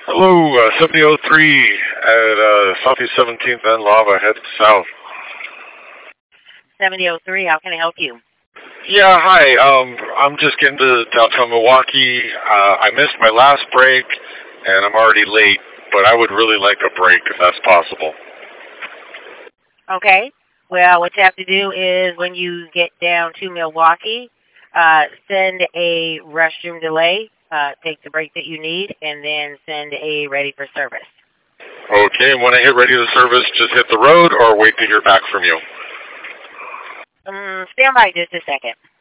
Hello, 7003 at Southeast 17th and Lava, head south. 7003, how can I help you? Yeah, hi. I'm just getting to downtown Milwaukee. I missed my last break, and I'm already late, but I would really like a break if that's possible. Okay. Well, what you have to do is when you get down to Milwaukee, send a restroom delay, take the break that you need, and then send a ready for service. Okay, and when I hit ready to service, just hit the road or wait to hear back from you? Stand by just a second.